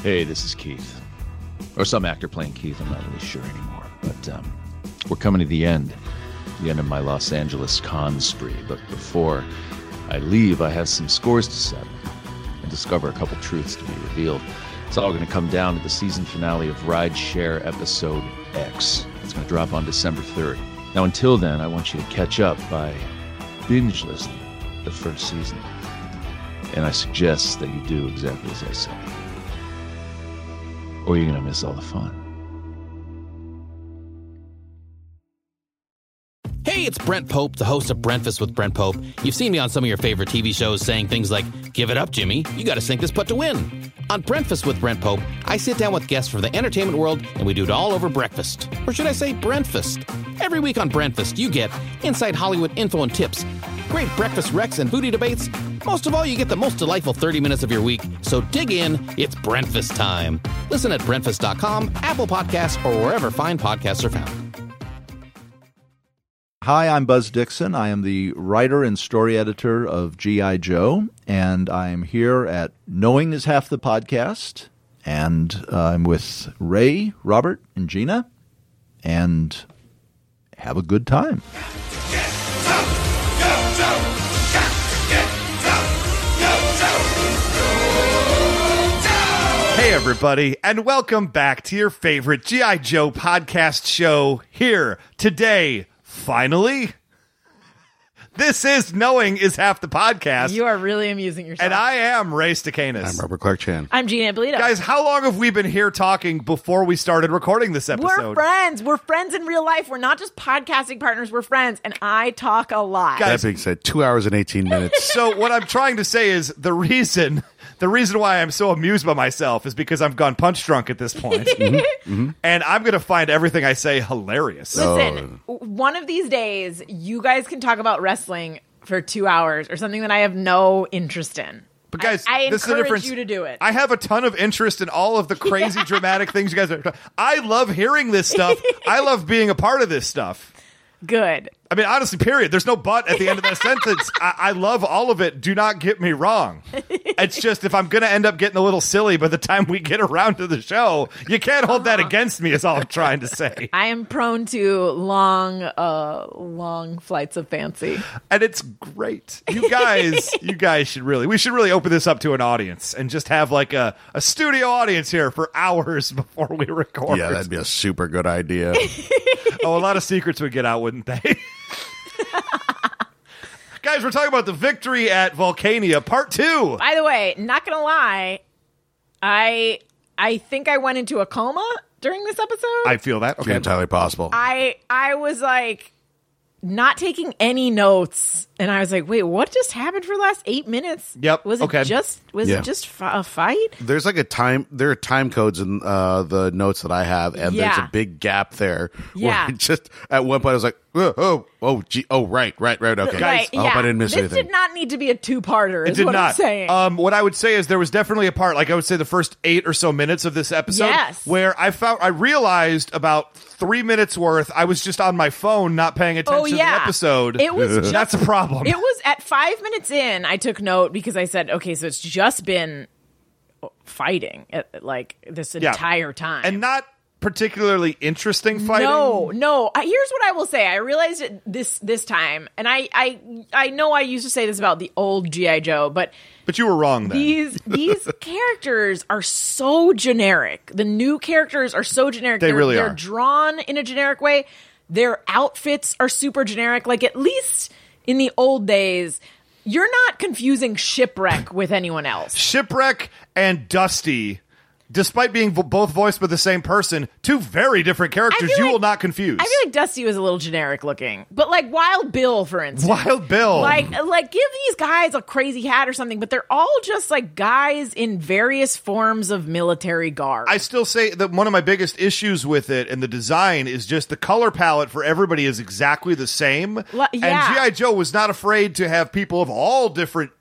Hey, this is Keith. Or some actor playing Keith, I'm not really sure anymore. But we're coming to the end of my Los Angeles con spree. But before I leave, I have some scores to settle and discover a couple truths to be revealed. It's all going to come down to the season finale of Rideshare Episode X. It's going to drop on December 3rd. Now, until then, I want you to catch up by binge listening the first season. And I suggest that you do exactly as I say, or you're going to miss all the fun. Hey, it's Brent Pope, the host of Breakfast with Brent Pope. You've seen me on some of your favorite TV shows saying things like, "Give it up, Jimmy. You got to sink this putt to win." On Breakfast with Brent Pope, I sit down with guests from the entertainment world, and we do it all over breakfast. Or should I say Brentfast? Every week on Brentfast, you get inside Hollywood info and tips, great breakfast recs and foodie debates. Most of all, you get the most delightful 30 minutes of your week. So dig in. It's Brentfast time. Listen at Brentfast.com, Apple Podcasts, or wherever fine podcasts are found. Hi, I'm Buzz Dixon. I am the writer and story editor of G.I. Joe, and I'm here at Knowing is Half the Podcast, and I'm with Ray, Robert, and Gina, and have a good time. Hey, everybody, and welcome back to your favorite G.I. Joe podcast show here today. Finally, this is Knowing is Half the Podcast. You are really amusing yourself. And I am Ray Stakanis. I'm Robert Clark Chan. I'm Gina Abolito. Guys, how long have we been here talking before we started recording this episode? We're friends. We're friends in real life. We're not just podcasting partners. We're friends. And I talk a lot. Guys, that being said, 2 hours and 18 minutes. So what I'm trying to say is the reason why I'm so amused by myself is because I've gone punch drunk at this point. And I'm going to find everything I say hilarious. Listen, one of these days, you guys can talk about wrestling for 2 hours or something that I have no interest in. But guys, I this is the encourage difference. you to do it. I have a ton of interest in all of the crazy dramatic things you guys are. I love hearing this stuff. I love being a part of this stuff. Good. I mean, honestly, period. There's no but at the end of that sentence. I love all of it. Do not get me wrong. It's just if I'm going to end up getting a little silly by the time we get around to the show, you can't hold that against me is all I'm trying to say. I am prone to long flights of fancy. And it's great. You guys should really open this up to an audience and just have like a studio audience here for hours before we record. Yeah, that'd be a super good idea. Oh, a lot of secrets would get out, wouldn't they? Guys, we're talking about the victory at Volcania, part 2. By the way, not gonna lie, I think I went into a coma during this episode. I feel that. It's Okay. entirely possible. I was like not taking any notes, and I was like, "Wait, what just happened for the last 8 minutes?" Yep. Was Okay. it just a fight? There are time codes in the notes that I have, and there's a big gap there. Yeah. Where just at one point I was like, right, okay. Right, I hope I didn't miss this anything. did not need to be a two-parter. It Is did what not. I'm saying. What I would say is there was definitely a part, like I would say the first 8 or so minutes of this episode, Yes. where I realized about 3 minutes worth I was just on my phone, not paying attention to the episode. It was just, that's a problem. It was at 5 minutes in. I took note because I said, "Okay, so it's just been fighting like this entire time, and not particularly interesting fighting. No. Here's what I will say. I realized it this time, and I know I used to say this about the old G.I. Joe, but you were wrong then. These characters are so generic. The new characters are so generic. They really are. They're drawn in a generic way. Their outfits are super generic. Like, at least in the old days, you're not confusing Shipwreck with anyone else. Shipwreck and Dusty, despite being both voiced by the same person, two very different characters you will not confuse. I feel like Dusty was a little generic looking, but like Wild Bill, for instance. Wild Bill. Like give these guys a crazy hat or something, but they're all just like guys in various forms of military garb. I still say that one of my biggest issues with it and the design is just the color palette for everybody is exactly the same. And G.I. Joe was not afraid to have people of all different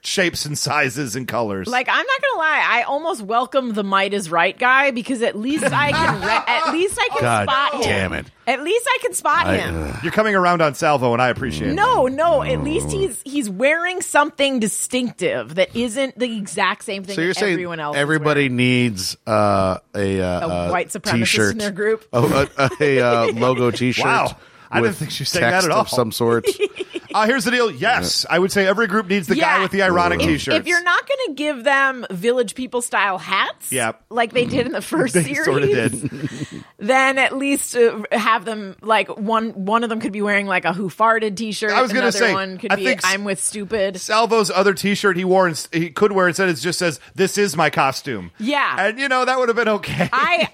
shapes and sizes and colors. Like, I'm not gonna lie, I almost welcome the Might is Right guy because at least I can God spot him. damn it. At least I can spot him. You're coming around on Salvo, and I appreciate it. No. At least he's wearing something distinctive that isn't the exact same thing So you're that saying everyone else. everybody is needs a white supremacist t-shirt in their group. a logo T-shirt. Wow. I didn't with think she was saying that text at all. Of some sort. Here's the deal. Yes, I would say every group needs the guy with the ironic T-shirts. If you're not going to give them Village People style hats, like they did in the first they series, sort of did. then at least have them like one of them could be wearing like a Who Farted T-shirt. I was going to say, one could I be think I'm with Stupid. Salvo's other T-shirt he wore, he could wear instead. It just says, "This is my costume." Yeah, and that would have been okay.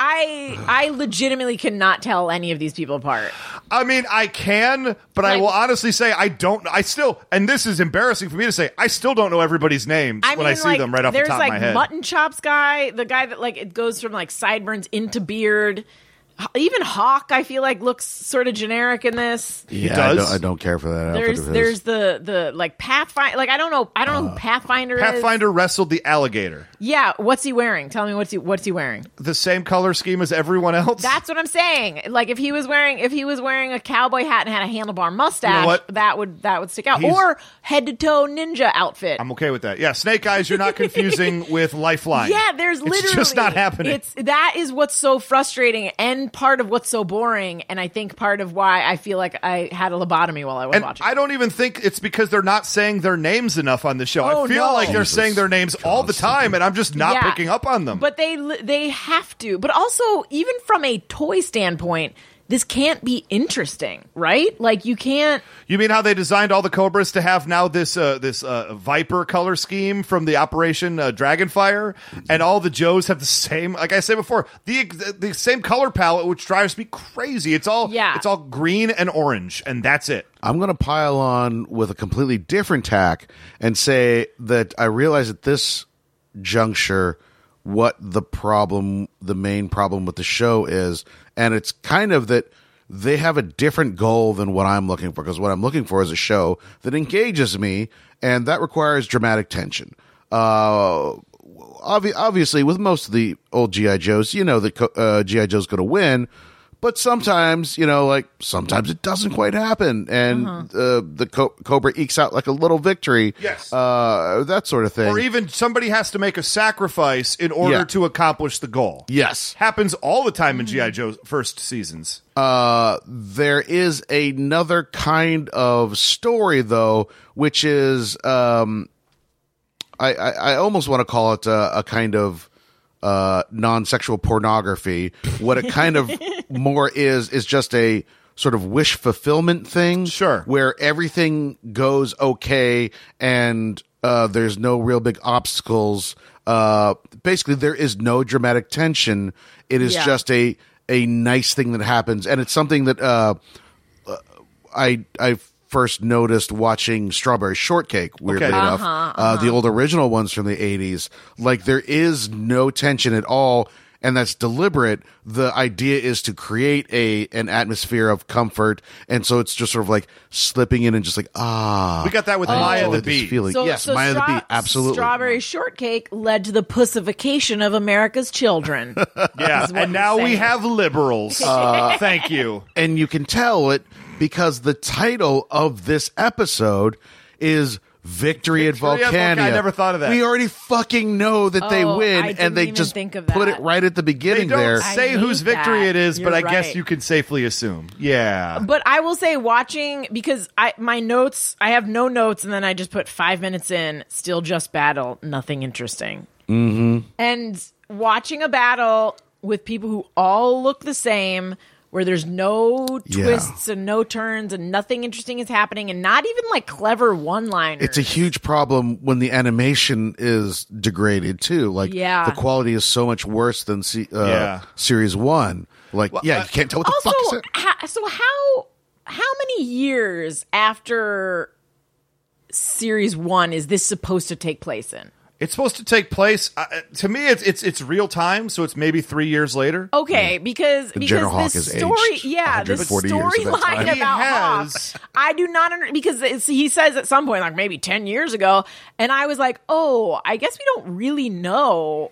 I legitimately cannot tell any of these people apart. I mean, I can, but I will honestly say I don't. I still, and this is embarrassing for me to say, I still don't know everybody's names when I see them right off the top of my head. There's like Mutton Chops guy, the guy that like it goes from like sideburns into beard. Even Hawk, I feel like looks sort of generic in this. Yeah, I don't care for that. There's the like Pathfinder. Like I don't know who Pathfinder is. Pathfinder wrestled the alligator. Yeah, what's he wearing? Tell me what's he wearing? The same color scheme as everyone else. That's what I'm saying. Like if he was wearing a cowboy hat and had a handlebar mustache, that would stick out. Or head to toe ninja outfit. I'm okay with that. Yeah, Snake Eyes. You're not confusing with Lifeline. Yeah, there's literally it's just not happening. That is what's so frustrating and part of what's so boring, and I think part of why I feel like I had a lobotomy while I was watching. I don't even think it's because they're not saying their names enough on the show. I feel like they're saying their names all the time, and I'm just not picking up on them. But they have to. But also, even from a toy standpoint, this can't be interesting, right? Like you can't. You mean how they designed all the Cobras to have now this Viper color scheme from the Operation Dragonfire, and all the Joes have the same, like I said before, the same color palette, which drives me crazy. It's all green and orange, and that's it. I'm going to pile on with a completely different tack and say that I realize at this juncture what the main problem with the show is, and it's kind of that they have a different goal than what I'm looking for, because what I'm looking for is a show that engages me, and that requires dramatic tension. Obviously, with most of the old G.I. Joes, that G.I. Joe's going to win, but sometimes, sometimes it doesn't quite happen, and the Cobra ekes out like a little victory. Yes. That sort of thing. Or even somebody has to make a sacrifice in order to accomplish the goal. Yes. Happens all the time in G.I. Joe's first seasons. There is another kind of story, though, which is, I almost want to call it a kind of non-sexual pornography. What it kind of more is just a sort of wish fulfillment thing. Sure. Where everything goes okay and there's no real big obstacles. Basically, there is no dramatic tension. It is just a nice thing that happens. And it's something that I first noticed watching Strawberry Shortcake, weirdly enough. The old original ones from the 80s. Like, there is no tension at all, and that's deliberate. The idea is to create an atmosphere of comfort, and so it's just sort of like slipping in and just like, We got that with Maya the Bee. So Maya the Bee, absolutely. Strawberry Shortcake led to the pussification of America's children. Yeah, and now we have liberals. Thank you. And you can tell it because the title of this episode is Victory at Volcania. I never thought of that. We already fucking know that they win, and they just put it right at the beginning they don't there. say whose victory it is, but I You're guess right. you can safely assume. Yeah. But I will say, watching, because my notes, I have no notes, and then I just put 5 minutes in, still just battle, nothing interesting. Mm-hmm. And watching a battle with people who all look the same, where there's no twists and no turns and nothing interesting is happening, and not even like clever one-liners. It's a huge problem when the animation is degraded too. Like, the quality is so much worse than Series 1. Like, you can't tell what the fuck is it. So how many years after Series 1 is this supposed to take place in? It's supposed to take place. To me, it's real time, so it's maybe 3 years later. Okay, because General Hawk this has story, aged yeah, the 140 years of that time. storyline He about has. Hawk, I do not because he says at some point, like maybe 10 years ago, and I was like, oh, I guess we don't really know.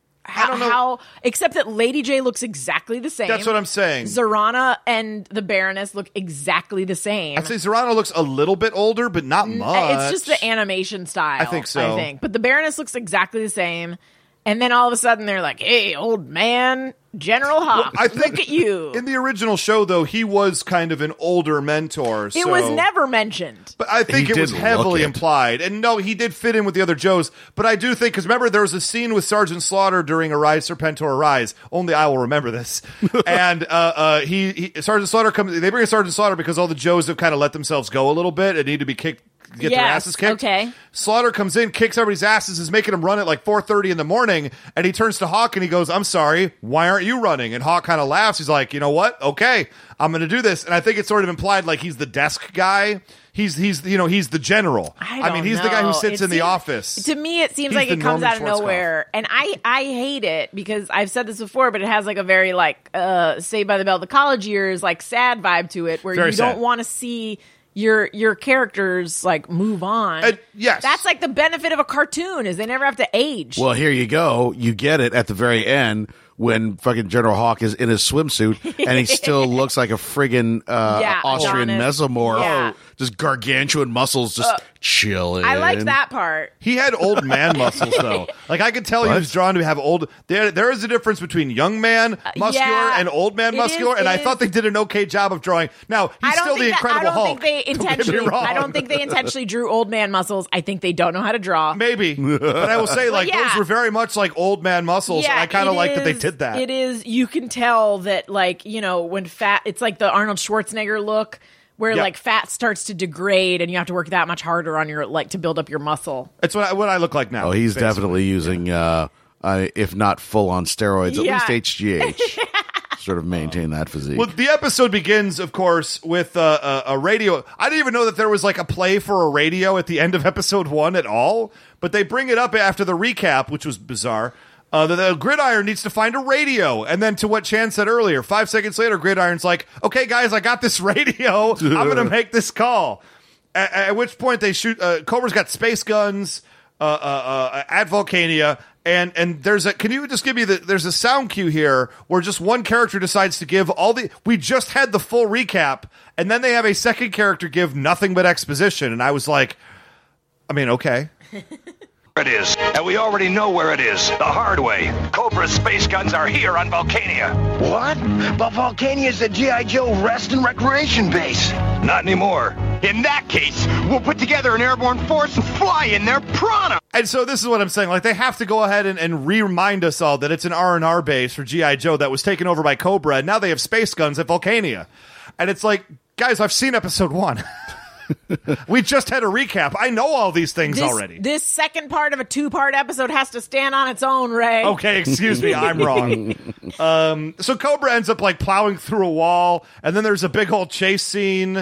How, except that Lady J looks exactly the same. That's what I'm saying. Zorana and the Baroness look exactly the same. I'd say Zorana looks a little bit older, but not much. It's just the animation style. I think so. But the Baroness looks exactly the same. And then all of a sudden they're like, hey, old man, General Hawk, I think look at you. In the original show, though, he was kind of an older mentor. It was never mentioned. But I think He it was didn't heavily look it. implied. And no, he did fit in with the other Joes. But I do think, because remember, there was a scene with Sergeant Slaughter during Arise, Serpentor, Arise. Only I will remember this. And Sergeant Slaughter comes, they bring in Sergeant Slaughter because all the Joes have kind of let themselves go a little bit and need to be kicked. Get their Yes, asses kicked. okay. Slaughter comes in, kicks everybody's asses, is making them run at like 4:30 in the morning, and he turns to Hawk and he goes, "I'm sorry, why aren't you running?" And Hawk kind of laughs. He's like, "You know what? Okay, I'm going to do this." And I think it's sort of implied like he's the desk guy. He's the general. I mean, he's the guy who know. sits It in the seems- office. To me, it seems He's like the it comes Norman out of Schwarzkopf. nowhere. And I hate it because I've said this before, but it has like a very like Saved by the Bell, the college years, like sad vibe to it where Very you don't sad. want to see your characters like move on. Yes. That's like the benefit of a cartoon is they never have to age. Well, here you go. You get it at the very end when fucking General Hawk is in his swimsuit and he still looks like a friggin' Austrian Adonis. mesomorph. Yeah. Just gargantuan muscles just chilling. I liked that part. He had old man muscles, though. Like, I could tell he was drawn to have old... There is a difference between young man muscular yeah, and old man it muscular, is- and it I is. thought they did an okay job of drawing. Now, he's still the Incredible Hulk. Think they Don't get me intentionally. wrong. I don't think they intentionally drew old man muscles. I think they don't know how to draw. Maybe. But I will say, like, yeah. those were very much like old man muscles, and I kind of it like that they is- did that. It is. You can tell that, like, you know, when fat, it's like the Arnold Schwarzenegger look, where Yeah. like fat starts to degrade, and you have to work that much harder on your to build up your muscle. It's what I look like now. Oh, he's basically. definitely using, if not full on steroids, Yeah. at least HGH. Sort of maintain that physique. Well, the episode begins, of course, with a radio. I didn't even know that there was like a play for a radio at the end of episode 1 at all, but they bring it up after the recap, which was bizarre. The Gridiron needs to find a radio. And then to what Chan said earlier, 5 seconds later, Gridiron's like, "Okay, guys, I got this radio. I'm going to make this call." At which point they shoot, Cobra's got space guns at Volcania. And there's a, can you just give me there's a sound cue here where just one character decides to give we just had the full recap, and then they have a second character give nothing but exposition. And I was like, I mean, okay. It is, and we already know where it is, the hard way. Cobra's space guns are here on Volcania. What? But Volcania's a G.I. Joe rest and recreation base. Not anymore. In that case, we'll put together an airborne force and fly in there pronto. And so this is what I'm saying. Like, they have to go ahead and remind us all that it's an R&R base for G.I. Joe that was taken over by Cobra, and now they have space guns at Volcania. And it's like, guys, I've seen episode 1. We just had a recap. I know all these things already. This second part of a 2-part episode has to stand on its own, Ray. Okay, excuse me, I'm wrong. So Cobra ends up like plowing through a wall, and then there's a big old chase scene.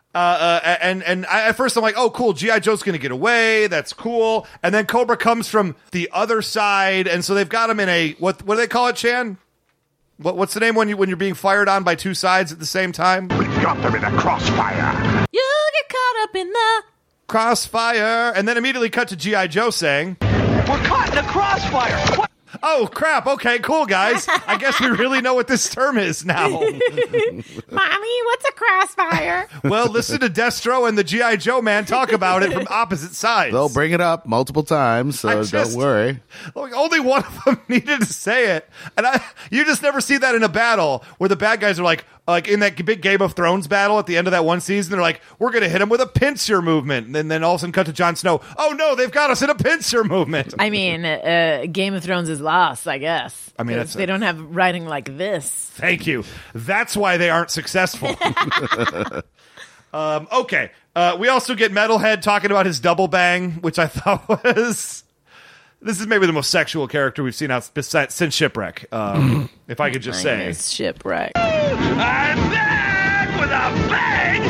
And at first I'm like, oh, cool, G.I. Joe's gonna get away. That's cool. And then Cobra comes from the other side, and so they've got him in a what do they call it, Chan? What's the name when you're being fired on by two sides at the same time? We've got them in a crossfire. You get caught up in the Crossfire, and then immediately cut to G.I. Joe saying, We're caught in a crossfire. What? "Oh crap! Okay, cool, guys. I guess we really know what this term is now." Mommy, what's a crossfire? Well, listen to Destro and the G.I. Joe man talk about it from opposite sides. They'll bring it up multiple times, so don't worry. Like, only one of them needed to say it, and you just never see that in a battle where the bad guys are like in that big Game of Thrones battle at the end of that one season. They're like, "We're going to hit him with a pincer movement," and then all of a sudden cut to Jon Snow. "Oh no, they've got us in a pincer movement." I mean, Game of Thrones is lost, I guess. I mean, 'Cause they don't have writing like this. Thank you. That's why they aren't successful. Okay. We also get Metalhead talking about his double bang, which I thought was... This is maybe the most sexual character we've seen out since Shipwreck, if I could just say. It's Shipwreck. I'm back with a bang,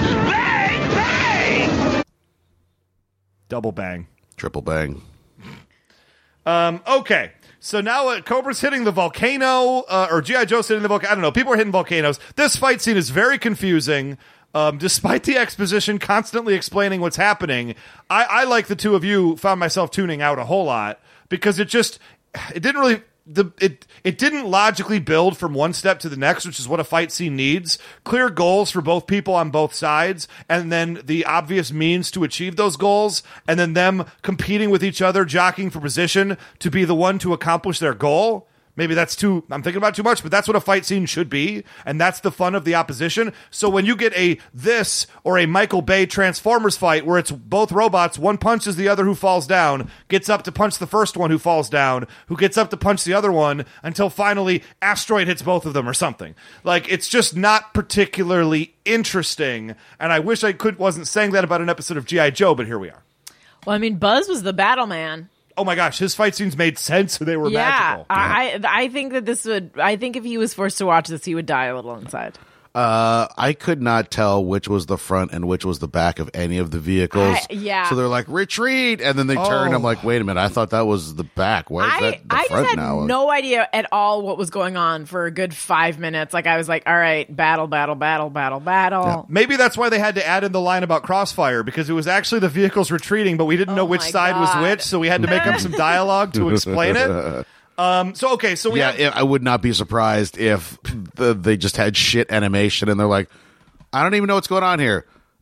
bang, bang! Double bang. Triple bang. Okay. So now Cobra's hitting the volcano, or G.I. Joe's hitting the volcano. I don't know. People are hitting volcanoes. This fight scene is very confusing. Despite the exposition constantly explaining what's happening, I like the two of you, found myself tuning out a whole lot because it didn't really... It didn't logically build from one step to the next, which is what a fight scene needs. Clear goals for both people on both sides, and then the obvious means to achieve those goals, and then them competing with each other, jockeying for position to be the one to accomplish their goal. Maybe I'm thinking about too much, but that's what a fight scene should be, and that's the fun of the opposition. So when you get this or a Michael Bay Transformers fight where it's both robots, one punches the other who falls down, gets up to punch the first one who falls down, who gets up to punch the other one, until finally Asteroid hits both of them or something. Like, it's just not particularly interesting, and I wish I wasn't saying that about an episode of G.I. Joe, but here we are. Well, I mean, Buzz was the battle man. Oh my gosh, his fight scenes made sense. They were magical. I think that I think if he was forced to watch this, he would die a little inside. I could not tell which was the front and which was the back of any of the vehicles. Yeah. So they're like, retreat! And then they turn. I'm like, wait a minute. I thought that was the back. Why is that the front just had now? no idea at all what was going on for a good 5 minutes. Like, I was like, all right, battle. Yeah. Maybe that's why they had to add in the line about Crossfire, because it was actually the vehicles retreating, but we didn't know which side was which, so we had to make up some dialogue to explain it. I would not be surprised if they just had shit animation and they're like, I don't even know what's going on here.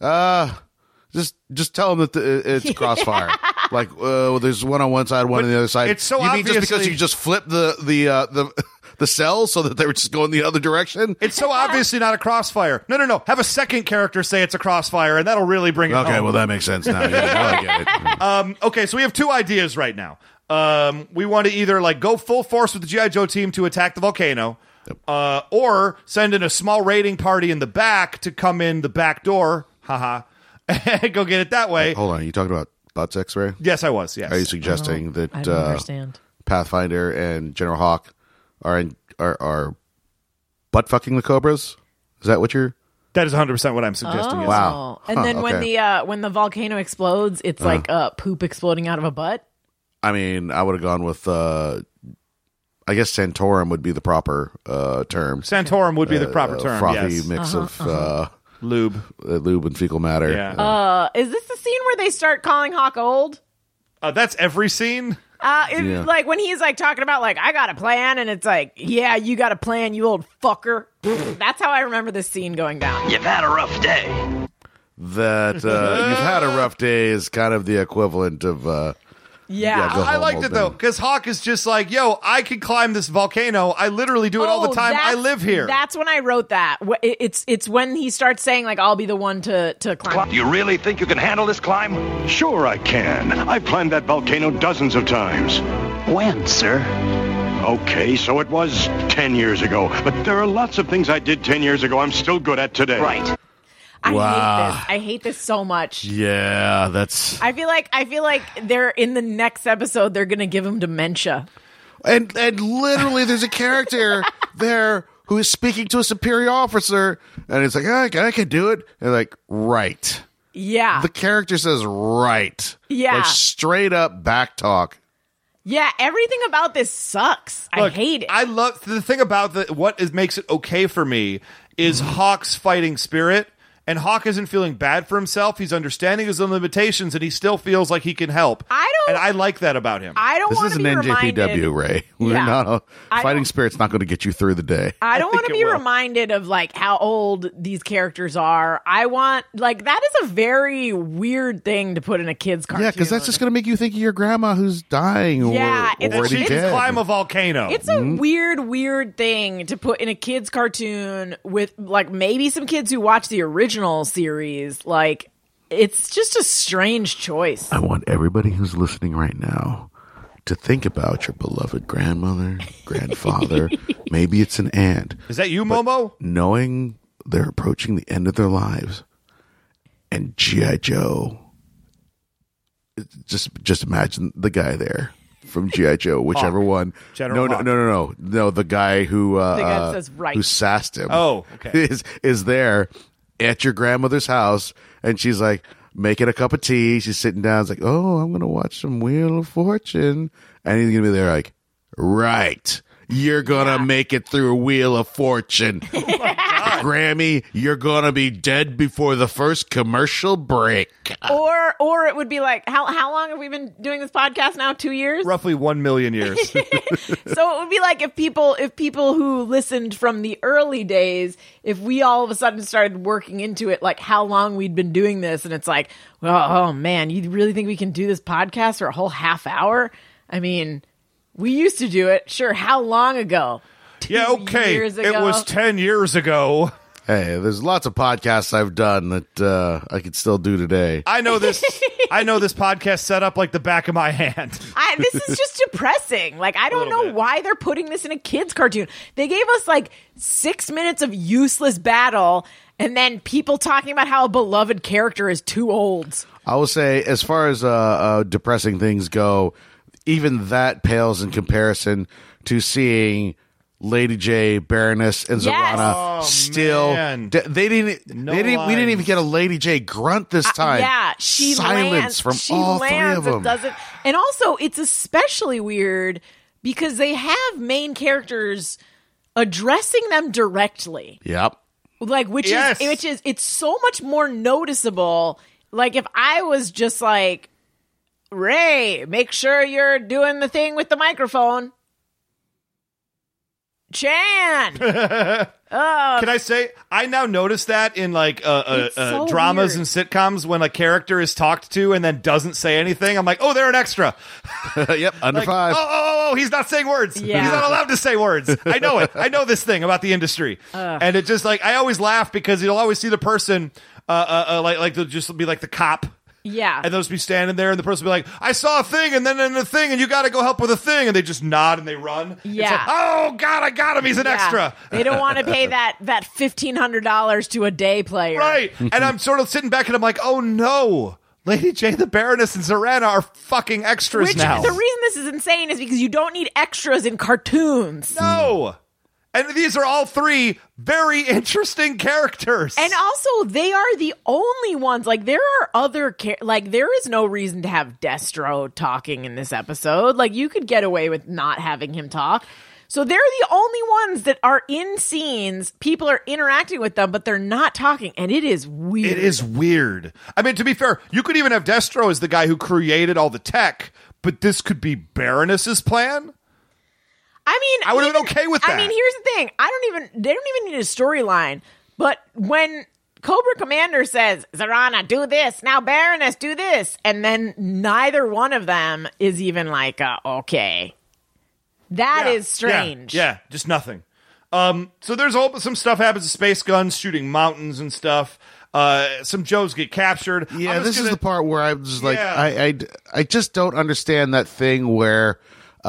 Just tell them that it's Crossfire. Like, there's one on one side, one on the other side. It's so you mean just because you just flipped the cells so that they were just going the other direction? It's so obviously not a Crossfire. No. Have a second character say it's a Crossfire, and that'll really bring it home. Okay, well, that makes sense now. Yeah, I get it. Okay, so we have two ideas right now. We want to either go full force with the G.I. Joe team to attack the volcano, or send in a small raiding party in the back to come in the back door, and go get it that way. Hold on, you talking about butt sex, Ray? Yes, I was. Yes. Are you suggesting that I don't understand. Pathfinder and General Hawk are butt fucking the Cobras? Is that what you're? That is 100% what I'm suggesting. Yes. Wow. And then when the volcano explodes, it's like poop exploding out of a butt. I mean, I would have gone with, I guess Santorum would be the proper term. Santorum would be the proper term, frothy yes. mix of lube and fecal matter. Yeah. Is this the scene where they start calling Hawk old? That's every scene. Like when he's talking about I got a plan, and it's like, yeah, you got a plan, you old fucker. That's how I remember this scene going down. You've had a rough day. That you've had a rough day is kind of the equivalent of. Yeah. I liked it though, because Hawk is just like, yo, I can climb this volcano. I literally do it all the time. I live here. That's when I wrote that. It's when he starts saying I'll be the one to climb. Do you really think you can handle this climb? Sure I can. I've climbed that volcano dozens of times. When, sir? Okay, so it was 10 years ago. But there are lots of things I did 10 years ago I'm still good at today. Right. I hate this so much. Yeah, that's. I feel like they're in the next episode. They're gonna give him dementia. And literally, there's a character there who is speaking to a superior officer, and it's like, I can do it. And like, right. Yeah. The character says, right. Yeah. Straight up back talk. Yeah, everything about this sucks. Look, I hate it. I love the thing about what makes it okay for me is Hawk's fighting spirit. And Hawk isn't feeling bad for himself. He's understanding his own limitations, and he still feels like he can help. And I like that about him. I don't want to be reminded. This is an NJPW, Ray. We're not fighting spirit's not going to get you through the day. I don't want to be reminded of how old these characters are. I want that is a very weird thing to put in a kid's cartoon. Yeah, because that's just going to make you think of your grandma who's dying or already dead. Climb a volcano. It's a weird thing to put in a kid's cartoon with maybe some kids who watch the original series. It's just a strange choice. I want everybody who's listening right now to think about your beloved grandmother, grandfather, maybe it's an aunt. Is that you, Momo? Knowing they're approaching the end of their lives, and G.I. Joe, just imagine the guy there from G.I. Joe, whichever one. General Hawk. No, the guy who the guy that says right. who sassed him. Oh, okay. is there at your grandmother's house, and she's like, making a cup of tea. She's sitting down. It's like, oh, I'm going to watch some Wheel of Fortune. And he's going to be there like, right. You're going to make it through Wheel of Fortune. Grammy, you're going to be dead before the first commercial break. Or it would be like, how long have we been doing this podcast now? 2 years? Roughly 1 million years. So it would be like if people who listened from the early days, if we all of a sudden started working into it, like how long we'd been doing this, and it's like, well, oh man, you really think we can do this podcast for a whole half hour? I mean, we used to do it. Sure, how long ago? 2 years ago? It was 10 years ago. Hey, there's lots of podcasts I've done that I could still do today. I know this podcast set up like the back of my hand. This is just depressing. Like, I don't know why they're putting this in a kid's cartoon. They gave us like 6 minutes of useless battle, and then people talking about how a beloved character is too old. I will say, as far as depressing things go, even that pales in comparison to seeing Lady J, Baroness, and Zorana still. We didn't even get a Lady J grunt this time. She silence from all three of them. And also, it's especially weird because they have main characters addressing them directly. Yep. Like, which is it's so much more noticeable. Like, if I was just like, Ray, make sure you're doing the thing with the microphone. Chan. Can I say I now notice that in like so dramas weird. and sitcoms when a character is talked to and then doesn't say anything, I'm like, oh, they're an extra. Yep, under Like, 5. Oh, he's not saying words. Yeah. He's not allowed to say words. I know it. I know this thing about the industry. And it just like, I always laugh because you'll always see the person like they'll just be like the cop. Yeah. And they'll just be standing there and the person will be like, I saw a thing and then in the thing and you got to go help with a thing. And they just nod and they run. Yeah. It's like, oh, God, I got him. He's an extra. They don't want to pay that $1,500 to a day player. Right. And I'm sort of sitting back and I'm like, oh, no. Lady J, the Baroness, and Zorana are fucking extras now. The reason this is insane is because you don't need extras in cartoons. No. And these are all three very interesting characters. And also, they are the only ones. Like, there are other like, there is no reason to have Destro talking in this episode. Like, you could get away with not having him talk. So they're the only ones that are in scenes. People are interacting with them, but they're not talking. And it is weird. It is weird. I mean, to be fair, you could even have Destro as the guy who created all the tech, but this could be Baroness's plan. I mean, I would have been okay with that. I mean, here's the thing. They don't even need a storyline. But when Cobra Commander says, Zorana, do this. Now, Baroness, do this. And then neither one of them is even like, okay. That is strange. Yeah, just nothing. So there's some stuff happens to space guns shooting mountains and stuff. Some Joes get captured. Yeah, this is the part where I'm just like, I just don't understand that thing where,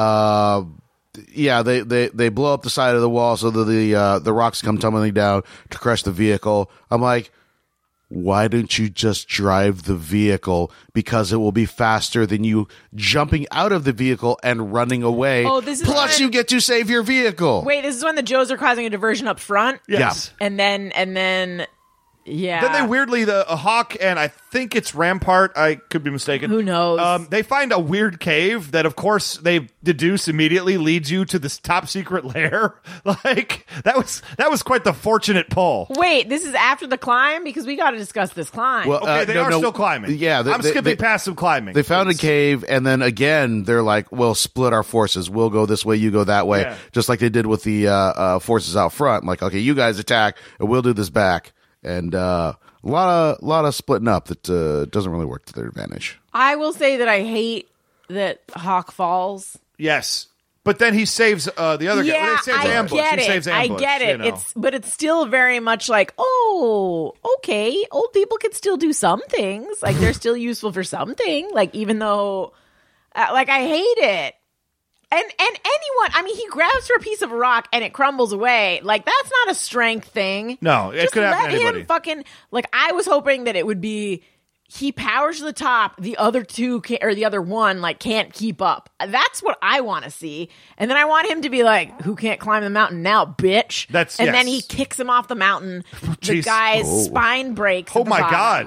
they blow up the side of the wall so that the rocks come tumbling down to crush the vehicle. I'm like, why don't you just drive the vehicle? Because it will be faster than you jumping out of the vehicle and running away. Oh, this is Plus, you get to save your vehicle. Wait, this is when the Joes are causing a diversion up front? Yes. And then. Yeah. Then they weirdly, a Hawk and I think it's Rampart, I could be mistaken. Who knows? They find a weird cave that, of course, they deduce immediately leads you to this top secret lair. Like, that was quite the fortunate pull. Wait, this is after the climb? Because we got to discuss this climb. Well, Okay, they are still climbing. Yeah, I'm skipping past some climbing. They found a cave, and then again, they're like, we'll split our forces. We'll go this way, you go that way. Yeah. Just like they did with the forces out front. Like, okay, you guys attack, and we'll do this back. And a lot of splitting up that doesn't really work to their advantage. I will say that I hate that Hawk falls. Yes. But then he saves the other guy. Yeah, He saves ambush. get He it. saves ambush, I get it. you know. But it's still very much like, oh, okay, old people can still do some things. Like, they're still useful for something. Like, even though, like, I hate it. And anyone, I mean, he grabs for a piece of rock and it crumbles away. Like, that's not a strength thing. No, it Just could happen to let anybody. him fucking, like, I was hoping that it would be, he powers to the top, the other two, or the other one, like, can't keep up. That's what I want to see. And then I want him to be like, who can't climb the mountain now, bitch? And then he kicks him off the mountain. The Jeez. guy's spine breaks. Oh at the my bottom. God.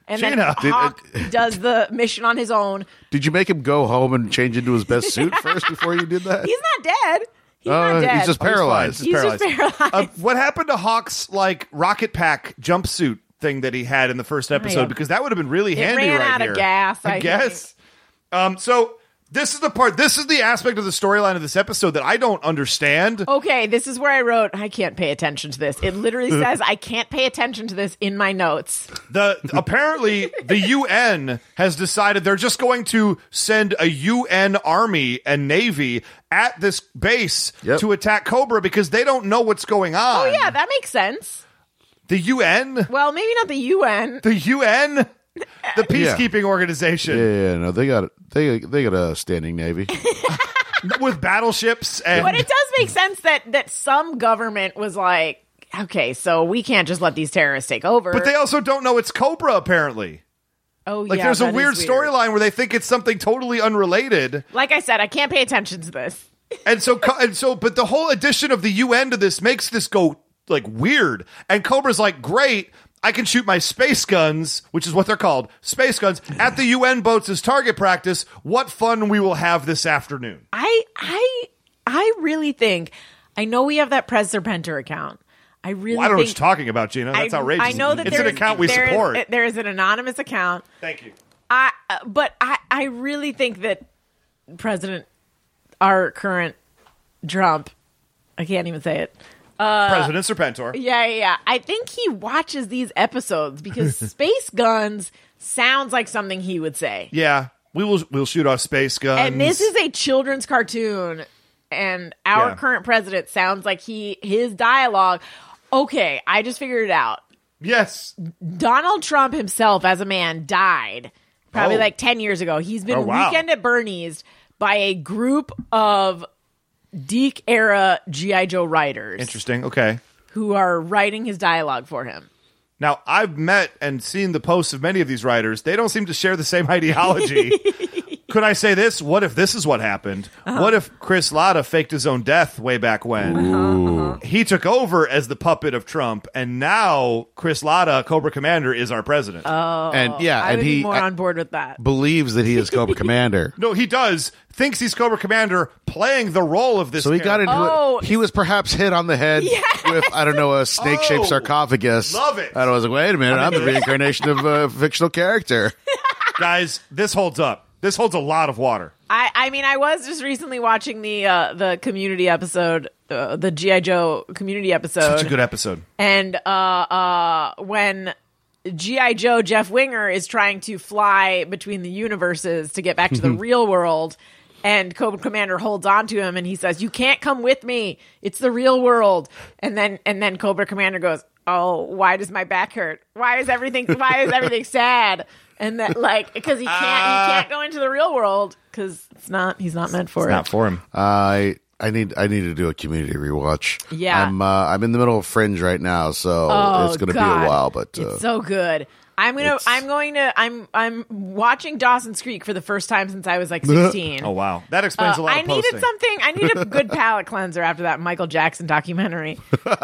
And Gina. then Hawk does the mission on his own. Did you make him go home and change into his best suit first before you did that? He's not dead. He's not dead. He's just paralyzed. He's just paralyzed. What happened to Hawk's rocket pack jumpsuit thing that he had in the first episode? yeah. Because that would have been really handy ran right out here. of gas, I guess. So this is the part. This is the aspect of the storyline of this episode that I don't understand. Okay, this is where I wrote, I can't pay attention to this. It literally says I can't pay attention to this in my notes. Apparently the UN has decided they're just going to send a UN army and navy at this base to attack Cobra because they don't know what's going on. Oh, yeah, that makes sense. The UN? Well, maybe not the UN. The UN? The peacekeeping organization. Yeah, no, they got a standing navy. With battleships and... But it does make sense that some government was like, okay, so we can't just let these terrorists take over. But they also don't know it's Cobra, apparently. Oh, yeah. There's a that weird is storyline where they think it's something totally unrelated. Like I said, I can't pay attention to this. But the whole addition of the UN to this makes this go, weird. And Cobra's like, great, I can shoot my space guns, which is what they're called, space guns, at the UN boats as target practice. What fun we will have this afternoon. I really think, I know we have that Pres Serpenter account. I don't know what you're talking about, Gina. That's outrageous. I know that it's an account we support. There is an anonymous account. Thank you. But I really think that our current Trump, I can't even say it. President Serpentor. Yeah. I think he watches these episodes because space guns sounds like something he would say. Yeah, we'll shoot off space guns. And this is a children's cartoon, and our current president sounds like his dialogue. Okay, I just figured it out. Yes. Donald Trump himself as a man died probably 10 years ago. He's been Weekend at Bernie's by a group of Deke era G.I. Joe writers. Interesting. Okay. Who are writing his dialogue for him. Now, I've met and seen the posts of many of these writers. They don't seem to share the same ideology. Could I say this? What if this is what happened? What if Chris Latta faked his own death way back when? He took over as the puppet of Trump, and now Chris Latta, Cobra Commander, is our president. Oh, and I would be more on board with that. Believes that he is Cobra Commander. No, he does. Thinks he's Cobra Commander, playing the role of this. So he got into it. He was perhaps hit on the head with, I don't know, a snake-shaped sarcophagus. Love it. And I was like, wait a minute, I'm the reincarnation of a fictional character. Guys, this holds up. This holds a lot of water. I mean, I was just recently watching the Community episode, the G.I. Joe Community episode. Such a good episode. And when G.I. Joe Jeff Winger is trying to fly between the universes to get back to the real world, and Cobra Commander holds on to him, and he says, "You can't come with me. It's the real world." And then Cobra Commander goes, "Oh, why does my back hurt? Why is everything sad?" And that, because he can't go into the real world because he's not meant for it. Not for him. I need to do a Community rewatch. Yeah, I'm in the middle of Fringe right now, so it's going to be a while. But it's so good. I'm watching Dawson's Creek for the first time since I was 16. Oh wow, that explains a lot. I needed a good palate cleanser after that Michael Jackson documentary.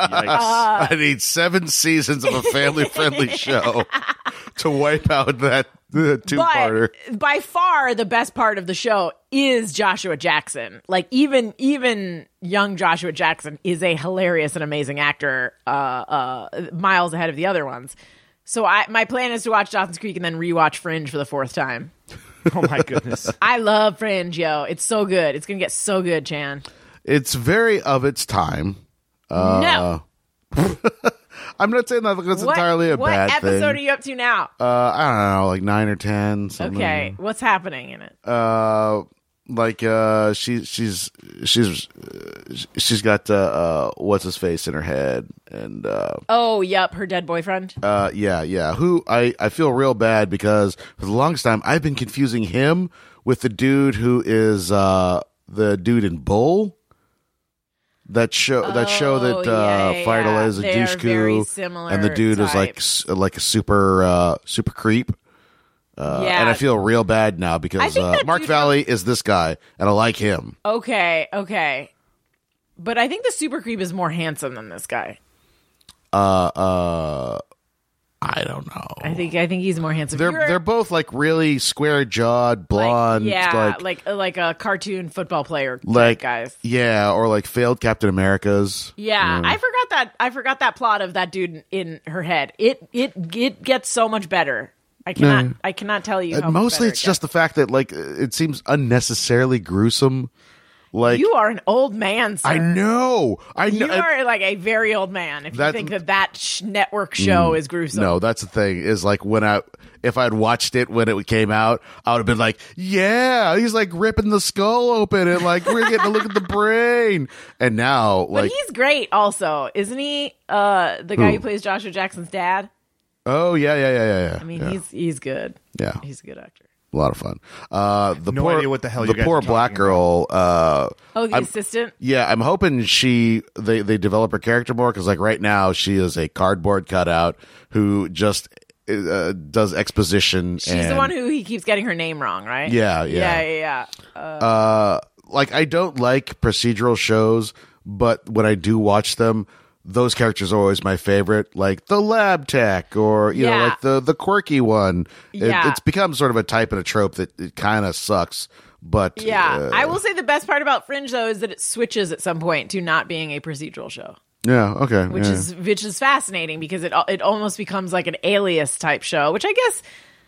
I need 7 seasons of a family-friendly show to wipe out that two-parter. But by far, the best part of the show is Joshua Jackson. Even young Joshua Jackson is a hilarious and amazing actor, miles ahead of the other ones. So my plan is to watch Dawson's Creek and then rewatch Fringe for the 4th time. Oh my goodness. I love Fringe, yo. It's so good. It's going to get so good, Chan. It's very of its time. No. I'm not saying that that's entirely a bad thing. What episode are you up to now? I don't know, 9 or 10. Something. Okay. What's happening in it? She's got what's his face in her head, and her dead boyfriend. Yeah. Who I feel real bad because for the longest time I've been confusing him with the dude who is the dude in Bull. That show that Fideleza Dushku, and the dude is like a super creep. And I feel real bad now because Mark Valley is this guy, and I like him. Okay. But I think the super creep is more handsome than this guy. I don't know. I think he's more handsome. They're both like really square jawed, blonde. like a cartoon football player like guys. Yeah, or like failed Captain Americas. Yeah, I forgot that plot of that dude in her head. It gets so much better. I cannot tell you. How Mostly, much it's just the fact that like it seems unnecessarily gruesome. Like you are an old man, sir. I know. You are like a very old man if you think that network show is gruesome. No, that's the thing. Is like if I'd watched it when it came out, I would have been like, yeah, he's like ripping the skull open and like we're getting to look at the brain. And now, but he's great, also, isn't he? The guy who plays Joshua Jackson's dad. Oh yeah. I mean, he's good. Yeah, he's a good actor. A lot of fun. No idea what the hell you guys poor are black talking girl. The assistant. Yeah, I'm hoping they develop her character more because like right now she is a cardboard cutout who just does exposition. She's the one who he keeps getting her name wrong, right? Yeah. Like I don't like procedural shows, but when I do watch them, those characters are always my favorite, like the lab tech or, you know, like the quirky one. It's become sort of a type and a trope that it kind of sucks. But I will say the best part about Fringe, though, is that it switches at some point to not being a procedural show. Yeah, okay. Which is fascinating because it almost becomes like an Alias type show, which I guess,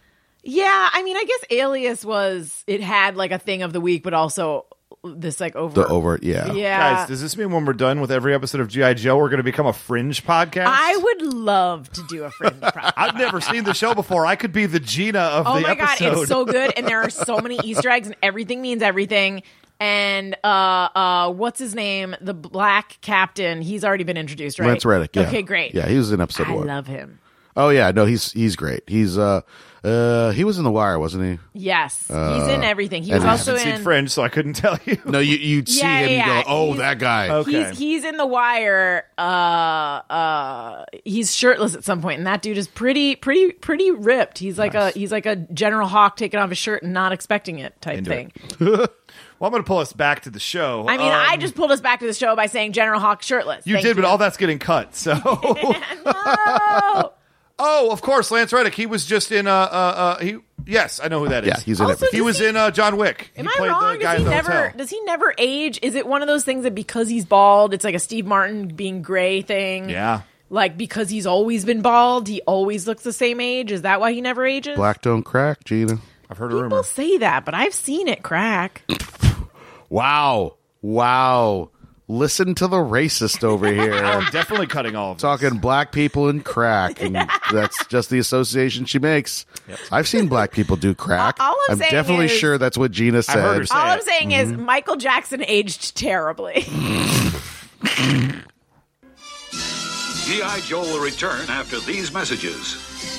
I guess Alias it had like a thing of the week, but also this like yeah. Guys, does this mean when we're done with every episode of G.I. Joe, we're going to become a Fringe podcast? I would love to do a Fringe podcast. I've never seen the show before. I could be the Gina of the episode. Oh my God, it's so good. And there are so many Easter eggs and everything means everything. And what's his name? The black captain. He's already been introduced, right? Lance Reddick, yeah. Okay, great. Yeah, he was in episode 1. I love him. Oh yeah, no, he's great. He's he was in The Wire, wasn't he? Yes, he's in everything. He was also in Fringe, so I couldn't tell you. No, you'd see him. You go, oh, that guy. Okay. He's in The Wire. He's shirtless at some point, and that dude is pretty ripped. He's like a General Hawk taking off his shirt and not expecting it type thing. Well, I'm going to pull us back to the show. I mean, I just pulled us back to the show by saying General Hawk shirtless. You did, but all that's getting cut. So. No. Oh, of course, Lance Reddick. He was just in yes, I know who that is. Yeah, he's in Also, it. He was in John Wick. Am He I played wrong? the guy in the hotel. Does he never age? Is it one of those things that because he's bald, it's like a Steve Martin being gray thing? Yeah. Like because he's always been bald, he always looks the same age? Is that why he never ages? Black don't crack, Gina. I've heard a People rumor. say that, but I've seen it crack. Wow. Listen to the racist over here. I'm definitely cutting all of this. Talking black people and crack, and that's just the association she makes. Yep. I've seen black people do crack. All I'm saying definitely is- sure that's what Gina said. heard her say All I'm it. saying is Michael Jackson aged terribly. G.I. Joe will return after these messages.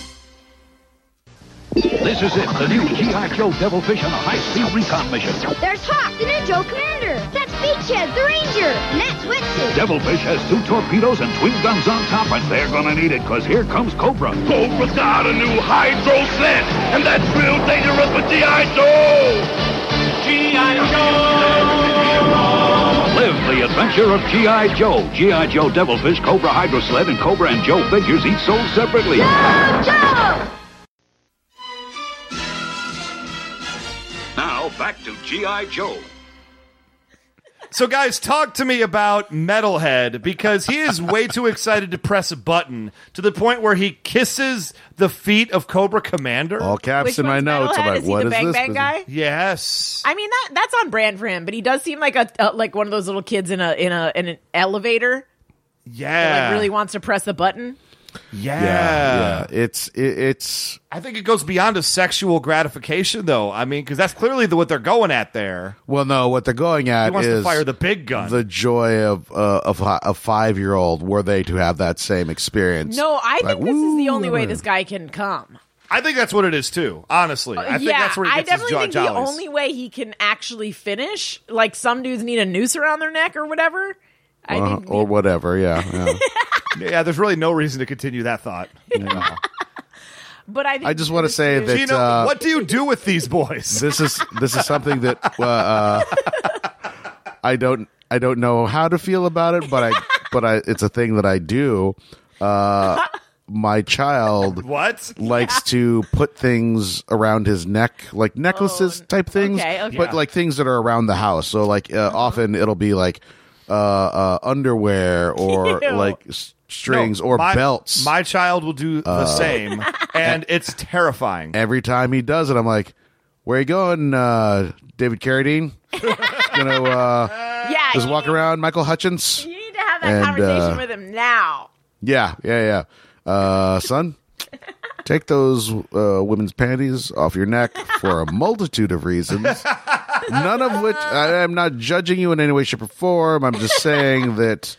This is it, the new G.I. Joe Devilfish on a high-speed recon mission. There's Hawk, the new Joe Commander. That's Beachhead, the Ranger. And that's Wetsuit. Devilfish has 2 torpedoes and twin guns on top, and they're gonna need it, because here comes Cobra. Cobra's got a new hydro set, and that's real dangerous for G.I. Joe! G.I. Joe! Live the adventure of G.I. Joe. G.I. Joe Devilfish, Cobra Hydro Sled, and Cobra and Joe figures each sold separately. Joe! Now, back to G.I. Joe. So, guys, talk to me about Metalhead, because he is way too excited to press a button to the point where he kisses the feet of Cobra Commander. All caps Which in my one's notes. I'm Metalhead? like, Is he what the is Bang this? Bang guy? Yes. I mean that's on brand for him, but he does seem like a like one of those little kids in an elevator Yeah. that like really wants to press a button. Yeah. It's. I think it goes beyond a sexual gratification, though. I mean, because that's clearly what they're going at there. Well, no, what they're going at He wants is to fire the big gun. the joy of a 5-year-old were they to have that same experience. No, I Like, think this is the woo, only way whatever. this guy can come. I think that's what it is, too, honestly. I think that's where he I gets his definitely think the jollies. only way he can actually finish, like some dudes need a noose around their neck or whatever. I think or whatever, yeah. Yeah, there's really no reason to continue that thought. But I think I just want to this say dude- that Gina, what do you do with these boys? this is something that I don't know how to feel about it, but I it's a thing that I do. my child likes to put things around his neck, like necklaces type things, but like things that are around the house. So like often it'll be like underwear or like strings or belts. My child will do the same, and it's terrifying. Every time he does it, I'm like, "Where you going, David Carradine? Just walk around, Michael Hutchins." You need to have that conversation with him now. Yeah. Son, take those women's panties off your neck for a multitude of reasons. None of which I am not judging you in any way, shape, or form. I'm just saying that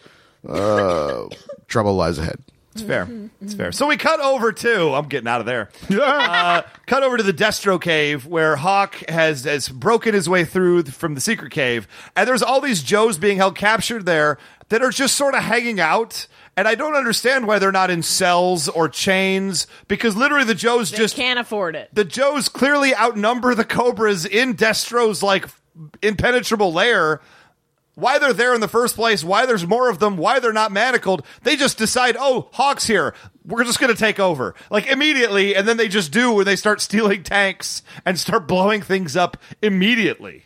trouble lies ahead. It's fair. It's fair. So we cut over to, I'm getting out of there. Cut over to the Destro cave where Hawk has broken his way through from the secret cave. And there's all these Joes being held captured there that are just sort of hanging out. And I don't understand why they're not in cells or chains, because literally the Joes just can't afford it. The Joes clearly outnumber the Cobras in Destro's like impenetrable lair. Why they're there in the first place, why there's more of them, why they're not manacled. They just decide, oh, Hawk's here. We're just going to take over. Like immediately, and then they just do when they start stealing tanks and start blowing things up immediately.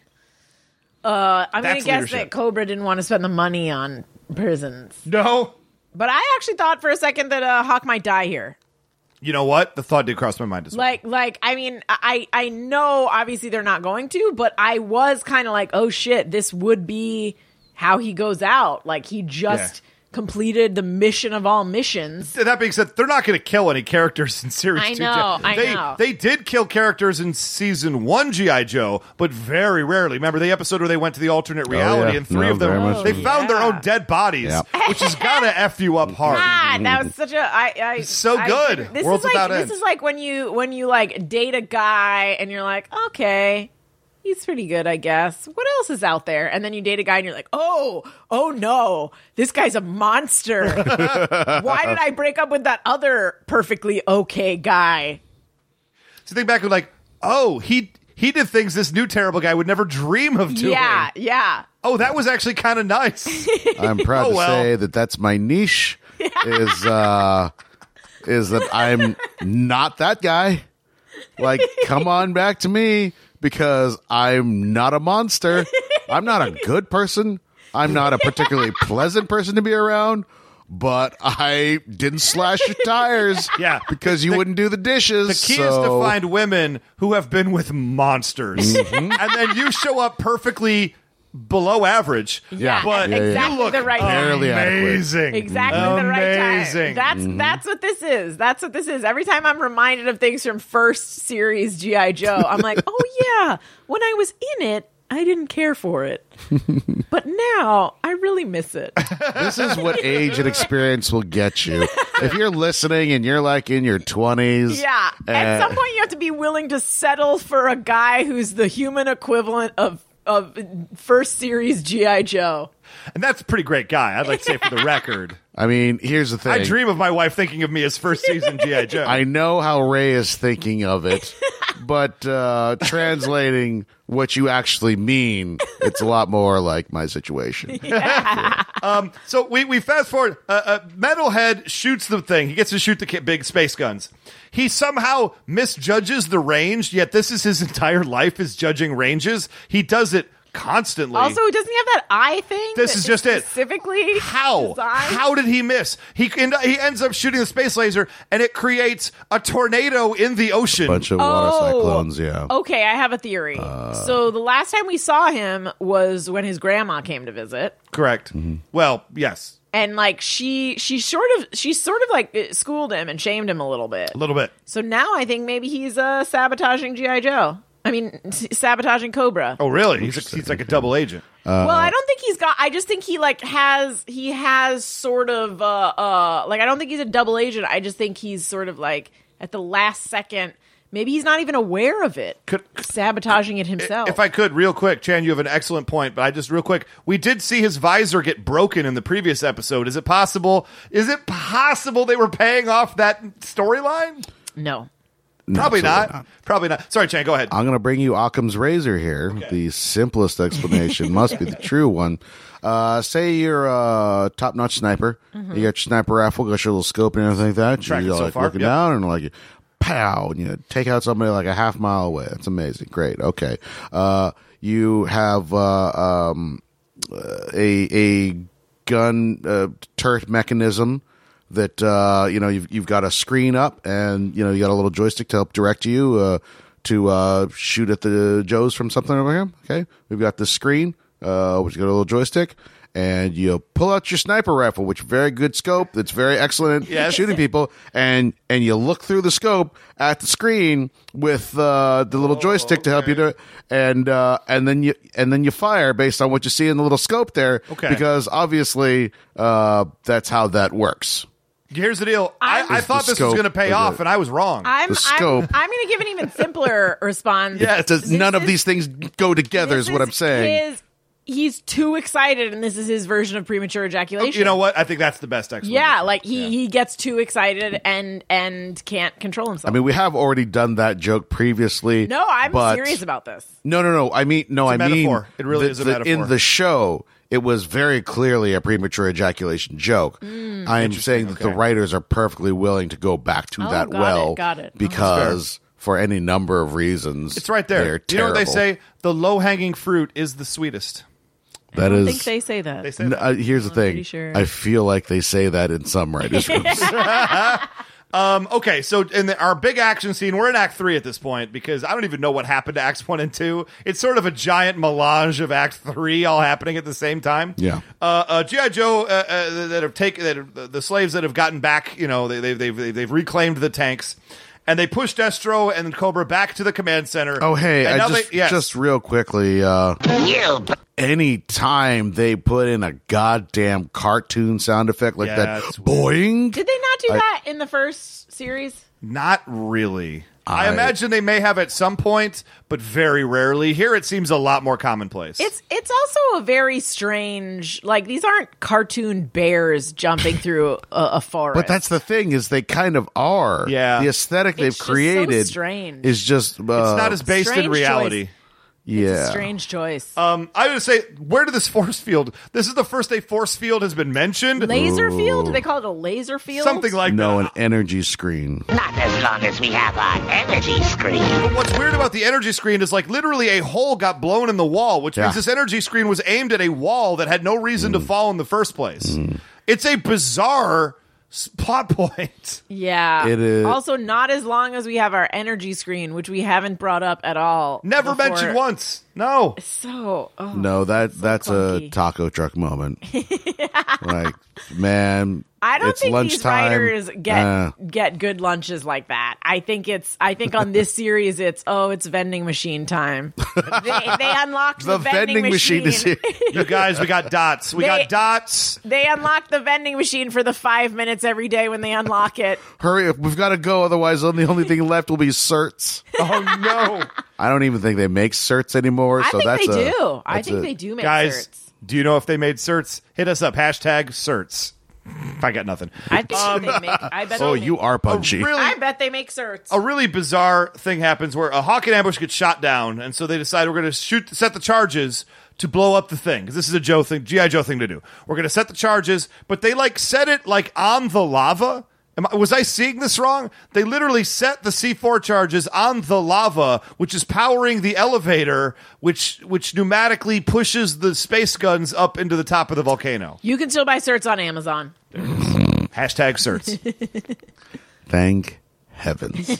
I'm going to guess that Cobra didn't want to spend the money on prisons. No. But I actually thought for a second that Hawk might die here. You know what? The thought did cross my mind as well. I mean, I know obviously they're not going to, but I was kind of like, oh shit, this would be how he goes out. Like he just completed the mission of all missions. That being said, they're not going to kill any characters in Series 2. I know. They did kill characters in Season 1 G.I. Joe, but very rarely. Remember the episode where they went to the alternate reality and three of them, they found their own dead bodies, which has got to F you up hard. God, that was such a... so good. Worlds Without End. This is like when you like date a guy and you're like, okay, he's pretty good, I guess. What else is out there? And then you date a guy and you're like, oh no, this guy's a monster. Why did I break up with that other perfectly okay guy? So think back and like, oh, he did things this new terrible guy would never dream of doing. Yeah. Oh, that was actually kind of nice. I'm proud to say that that's my niche. Is that I'm not that guy. Like, come on back to me. Because I'm not a monster. I'm not a good person. I'm not a particularly pleasant person to be around. But I didn't slash your tires because you wouldn't do the dishes. The key is to find women who have been with monsters. And then you show up perfectly below average. But exactly you look the right amazing. Exactly the right time. That's what this is. That's what this is. Every time I'm reminded of things from first series G.I. Joe, I'm like, oh yeah, when I was in it, I didn't care for it. But now I really miss it. This is what age and experience will get you. If you're listening and you're like in your 20s. Yeah. At some point you have to be willing to settle for a guy who's the human equivalent of first series G.I. Joe. And that's a pretty great guy, I'd like to say for the record. I mean, here's the thing. I dream of my wife thinking of me as first season G.I. Joe. I know how Ray is thinking of it, but translating what you actually mean, it's a lot more like my situation. So we fast forward. Metalhead shoots the thing. He gets to shoot the big space guns. He somehow misjudges the range, yet this is his entire life is judging ranges. He does it constantly. Also, doesn't he have that eye thing? This is just it. Specifically, how did he miss? He ends up shooting the space laser, and it creates a tornado in the ocean. A bunch of water cyclones. Yeah. Okay, I have a theory. So the last time we saw him was when his grandma came to visit. Correct. Mm-hmm. Well, yes. And like she sort of like schooled him and shamed him a little bit. A little bit. So now I think maybe he's sabotaging G.I. Joe. I mean, sabotaging Cobra. Oh, really? He's like a double agent. Well, I don't think he's got. I just think he like has sort of like I don't think he's a double agent. I just think he's sort of like at the last second. Maybe he's not even aware of it. Sabotaging it himself. If I could, real quick, Chan, you have an excellent point, but I just real quick. We did see his visor get broken in the previous episode. Is it possible? They were paying off that storyline? No. Probably absolutely not. Probably not. Sorry, Chan, go ahead. I'm going to bring you Occam's razor here. Okay. The simplest explanation must be the true one. Say you're a top-notch sniper. You got your sniper rifle, got your little scope and everything like that. Tracking You're so like far, looking yep. down and like, pow, and you take out somebody like a half mile away. That's amazing. Great. Okay. You have a gun turret mechanism that you've got a screen up, and you got a little joystick to help direct you to shoot at the Joes from something over here. Okay, we've got this screen, which got a little joystick, and you pull out your sniper rifle, which very good scope. That's very excellent at shooting people, and you look through the scope at the screen with the little joystick to help you do it, and then you fire based on what you see in the little scope there. Okay. Because obviously that's how that works. Here's the deal. I thought this was going to pay off, and I was wrong. I'm scope. going to give an even simpler response. None of these things go together is what I'm saying. He's too excited, and this is his version of premature ejaculation. You know what? I think that's the best explanation. Yeah, like he gets too excited and can't control himself. I mean, we have already done that joke previously. No, I'm but serious about this. No. I mean, metaphor. It really is a metaphor. In the show, it was very clearly a premature ejaculation joke. I am saying that the writers are perfectly willing to go back to that got it. because for any number of reasons, it's right there. They're You know what they terrible. say? The low-hanging fruit is the sweetest. I don't think they say that. They say that. Here's the thing. pretty sure. I feel like they say that in some writers' rooms. Okay, so in our big action scene, we're in Act 3 at this point because I don't even know what happened to Acts 1 and 2. It's sort of a giant melange of Act 3 all happening at the same time. Yeah. G.I. Joe that have taken the slaves that have gotten back, they've reclaimed the tanks. And they push Destro and Cobra back to the command center. Oh, hey, and just real quickly, any time they put in a goddamn cartoon sound effect like that, boing. Did they not do that in the first series? Not really. I imagine they may have at some point, but very rarely. Here it seems a lot more commonplace. It's also a very strange, like, these aren't cartoon bears jumping through a forest. But that's the thing, is they kind of are. Yeah. The aesthetic they've It's just so created strange. is just... it's not as based in strange reality. choice. Yeah. It's a strange choice. I would say, where did this force field? This is the first a force field has been mentioned. Laser field? Do they call it a laser field? Something like that. No, an energy screen. Not as long as we have our energy screen. But what's weird about the energy screen is like literally a hole got blown in the wall, which means this energy screen was aimed at a wall that had no reason to fall in the first place. It's a bizarre plot point. Yeah. It is. Also, not as long as we have our energy screen, which we haven't brought up at all. Never before. mentioned once. No. So, No, that's clunky. a taco truck moment. Like, man, I don't it's think lunchtime. these writers get good lunches like that. I think on this series it's vending machine time. They unlocked the vending machine is here. You guys, we got dots. We got dots. They unlock the vending machine for the 5 minutes every day when they unlock it. Hurry up, we've got to go, otherwise the only thing left will be certs. Oh no. I don't even think they make certs anymore. I so think that's they do. I think they do make Guys, certs. do you know if they made certs? Hit us up. #certs. I got nothing. I think they make. I bet. Oh, they you make, are punchy. I bet they make certs. A really bizarre thing happens where a Hawk and Ambush gets shot down, and so they decide we're going to set the charges to blow up the thing, because this is a G.I. Joe thing to do. We're going to set the charges, but they set it on the lava. Was I seeing this wrong? They literally set the C4 charges on the lava, which is powering the elevator, which pneumatically pushes the space guns up into the top of the volcano. You can still buy certs on Amazon. #certs. Thank heavens.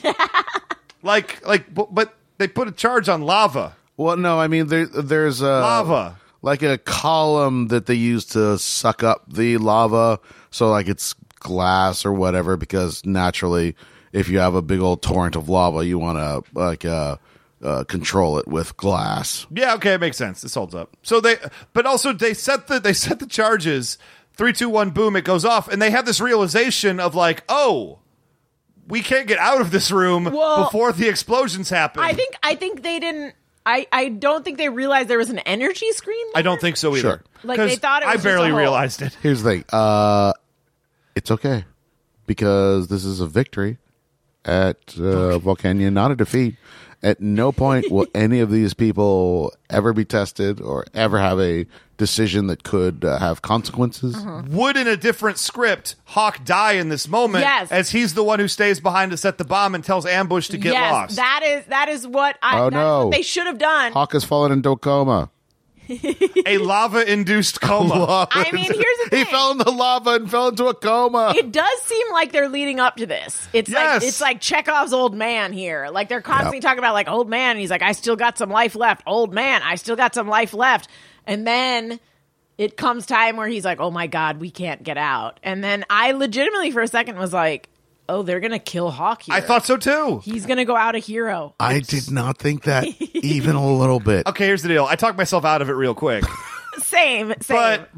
But they put a charge on lava. Well, no, I mean there's a Lava. like a column that they use to suck up the lava, so it's glass or whatever, because naturally if you have a big old torrent of lava you want to control it with glass. Yeah, okay, it makes sense. This holds up. So they set the charges. 3, 2, 1, boom, it goes off, and they have this realization of we can't get out of this room before the explosions happen. I think they didn't. I don't think they realized there was an energy screen there. I don't think so either. Sure. They thought it was I just barely a hole. realized it. Here's the thing. It's okay, because this is a victory, at Volcania, not a defeat. At no point will any of these people ever be tested or ever have a decision that could have consequences. Would, in a different script, Hawk die in this moment as he's the one who stays behind to set the bomb and tells Ambush to get lost? That is what what they should have done. Hawk has fallen into a coma. A lava-induced coma. I mean, here's the thing. He fell in the lava and fell into a coma. It does seem like they're leading up to this. It's like Chekhov's old man here. Like they're constantly talking about like old man. And he's like, I still got some life left. Old man, I still got some life left. And then it comes time where he's like, oh my God, we can't get out. And then I legitimately for a second was like, oh, they're going to kill Hawk here. I thought so too. He's going to go out a hero. I did not think that even a little bit. Okay, here's the deal. I talked myself out of it real quick. Same. But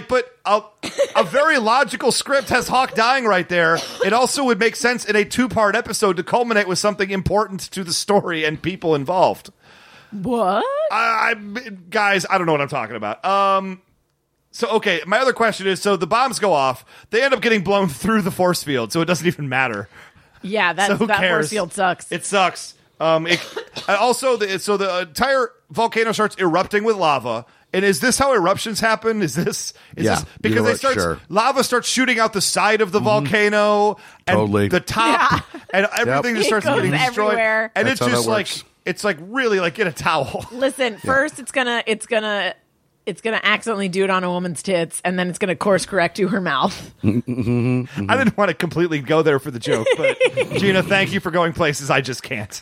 a very logical script has Hawk dying right there. It also would make sense in a 2-part episode to culminate with something important to the story and people involved. What? Guys, I don't know what I'm talking about. So, okay, my other question is, so the bombs go off. They end up getting blown through the force field, so it doesn't even matter. Yeah, that force field sucks. It sucks. Also, the entire volcano starts erupting with lava. And is this how eruptions happen? Is this because lava starts shooting out the side of the volcano and the top and everything just starts getting destroyed. Everywhere. And it's just like it's like really like get a towel. Listen, first it's gonna accidentally do it on a woman's tits, and then it's gonna course correct to her mouth. I didn't want to completely go there for the joke, but Gina, thank you for going places I just can't.